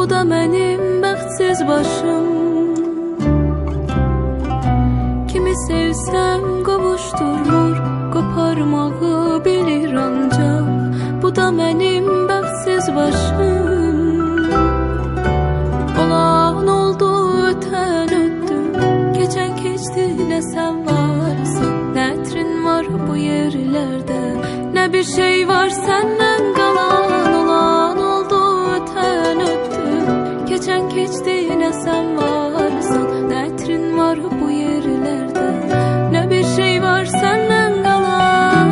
bu da mənim bəxtsiz başım. Kimi sevsəm qovuşdurmur, qoparmağı bilir ancaq, bu da mənim bəxtsiz başım. Olan oldu, ötən ötdü, keçən keçdi, nə sən varsın, nə ətrin var bu yerlərdə, nə bir şey var səndən qalan. Olan oldu, ötən ötdü, keçən keçdi, nə sən varsın, nə ətrin var bu yerlərdə, nə bir şey var səndən qalan.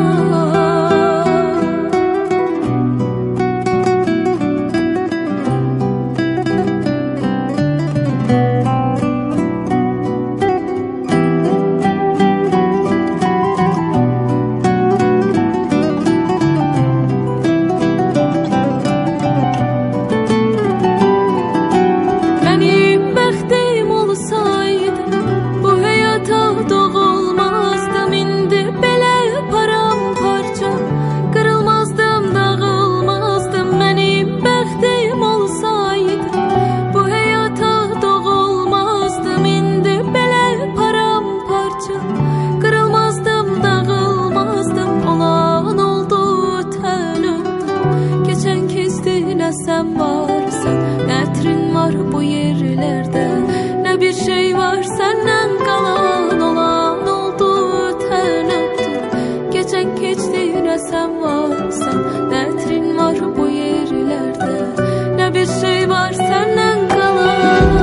Sən varsan, nə ətrin var bu yerlərdə, nə bir şey var səndən qalan. Olan oldu, ötən ötdü, keçən keçdi, nə sən varsan, nə ətrin var bu yerlərdə, nə bir şey var səndən qalan.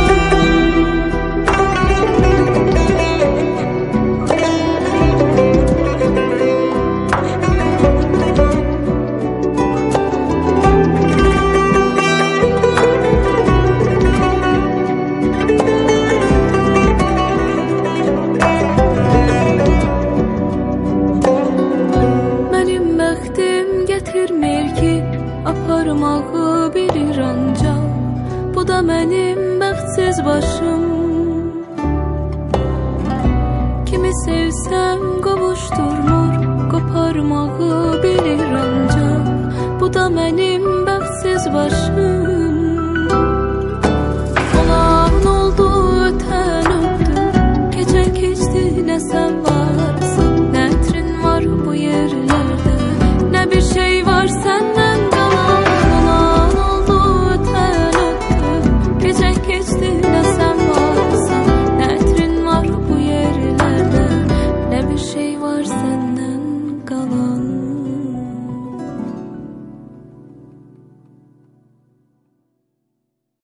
Getirmir ki, aparmağı bilir ancaq, bu da mənim bəxtsiz başım. Kimi sevsəm qovuşdurmur, qoparmağı bilir ancaq, bu da mənim bəxtsiz başım. Olan oldu, ötən ötdü, keçən keçdi, nə sən varsın, nə ətrin var bu yerlərdə, nə bir şey var səndən qalan. Olan oldu, ötən ötdü, keçən keçdi, nə sən varsan, nə ətrin var bu yerlərdə, nə bir şey var səndən.